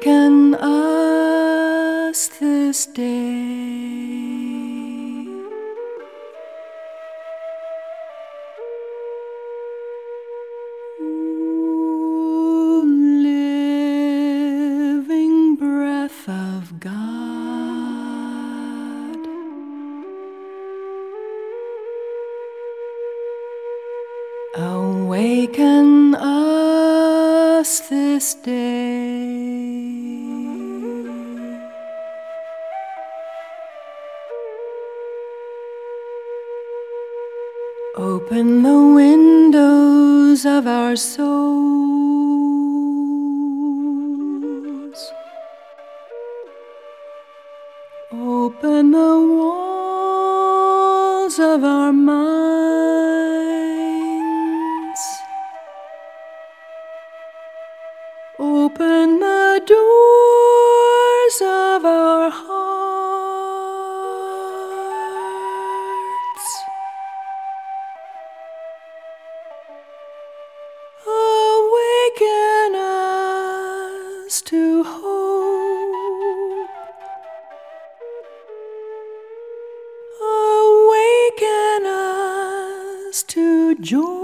Awaken us this day. Ooh, living breath of God, awaken us this day. Open the windows of our souls. Open the walls of our minds. Open the doors of our hearts. Awaken us to hope. Awaken us to joy.